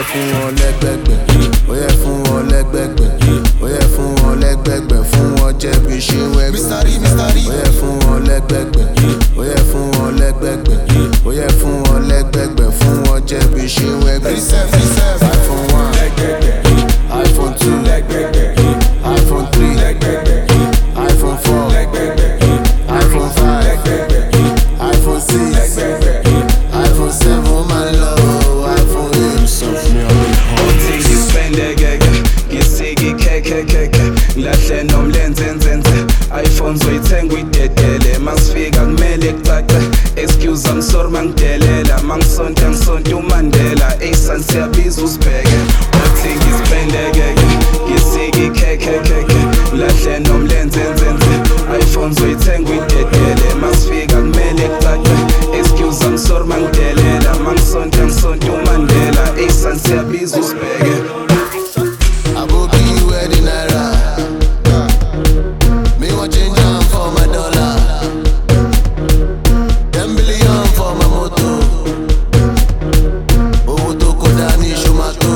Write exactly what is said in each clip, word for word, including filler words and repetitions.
fún wọn lẹ́gbẹ̀gbẹ̀, ó yẹ fún wọn lẹ́gbẹ̀gbẹ̀, ó yẹ fún wọn lẹ́gbẹ̀gbẹ̀, fún wọn jẹ̀bi ṣé wẹ́gbẹ̀. Ó yẹ fún wọn lẹ́gbẹ̀gbẹ̀, ó yẹ fún wọn lẹ́gbẹ̀gbẹ̀, ó yẹ fún wọn lẹ́gbẹ̀gbẹ̀, fún wọn jẹ̀bi ṣé wẹ́gbẹ̀. iPhone one, iPhone two, iPhone three, iPhone four, iPhone five, iPhone six, iPhone seven, my love, iPhone eight. Something Othi ngispende keke, ngisiki keke keke, lahle nomlenze nzenze, iPhone zoyithenga uyidedele, masifika kumele kucace, excuse I'm sorry mangidelela, mangisonta ngisonta uMandela, esan siyabiza usibheke. Othi ngispende keke, ngisiki keke keke, lahle nomlenze nzenze, iPhone zoyithenga uyidedele, masifika kumele kucace, excuse I'm sorry mangidelela, mangisonta ngisonta uMandela, esan siyabiza usibheke. Aboki wedding naira, me want change am for my dollar, ten billion for my moto, owó tó kó dání ṣomato.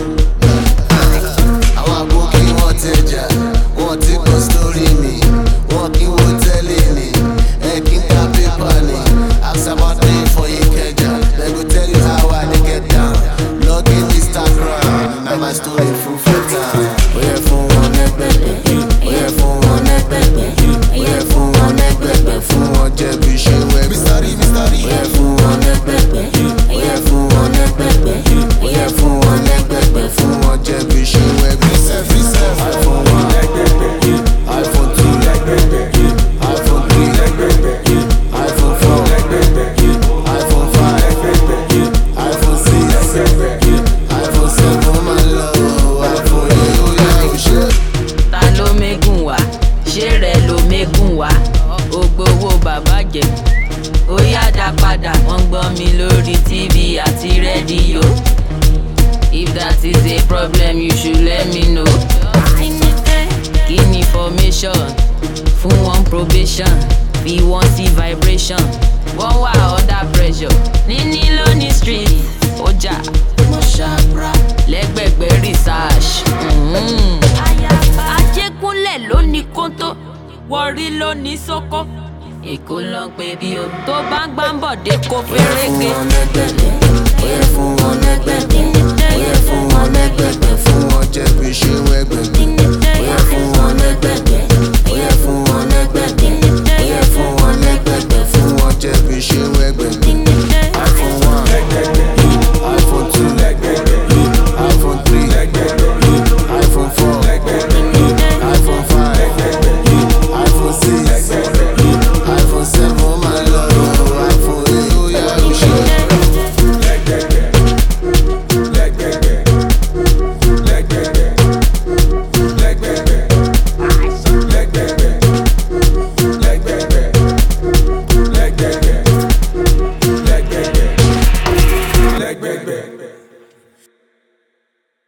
Àwọn aboki wọ́n tẹja, wọ́n ti kọ story mi, wọ́n kí wọ́n tẹ́lẹ̀ ni, ẹ kí n ka paper ni. Ask about me for Ikeja, they go tell you how I dey get down. Log in Instagram, na my story full for town. Ó yẹ fún wọn lẹ́gbẹ̀gbẹ̀, ó yẹ fún wọn lẹ́gbẹ̀gbẹ̀, ó yẹ fún wọn lẹ́gbẹ̀gbẹ̀, fún wọn jẹ̀bi ṣé wẹ́gbẹ̀. Ó yẹ fún wọn lẹ́gbẹ̀gbẹ̀, ó yẹ fún wọn lẹ́gbẹ̀gbẹ̀, ó yẹ fún wọn lẹ́gbẹ̀gbẹ̀, fún wọn jẹ̀bi ṣé wẹ́gbẹ̀. iPhone one, iPhone two, iPhone three, iPhone four, iPhone five, iPhone six, iPhone seven, my love, iPhone eight, ó yá ó ṣe. Ta ló mẹ́gùn wá? Ṣé rẹ̀ ló mẹ́gùn wá? Ó gbowó bàbá jẹ. Ó yá dá padà, wọ́n gbọ́ mi lórí T V àti rédíò. If that is a problem, you should let me know. Kí ni formation? Fún wọn probation. Bí wọ́n sí vibration. Wọ́n wà under pressure. Níní ló ní street. Ọjà mo ṣàbra. Lẹ́gbẹ̀gbẹ̀ research. Mm-hmm. Ajégúnlẹ̀ ló ní kóńtó, Warri ló ní sóko. Èkó ló ń pè bí o. Tó bá ń gbá ń bọ̀dé kó Ó yẹ fún fẹ́rẹ́gẹ́. wọn lẹ́gbẹ̀gbẹ̀, ó yẹ fún wọn lẹ́gbẹ̀gbẹ̀.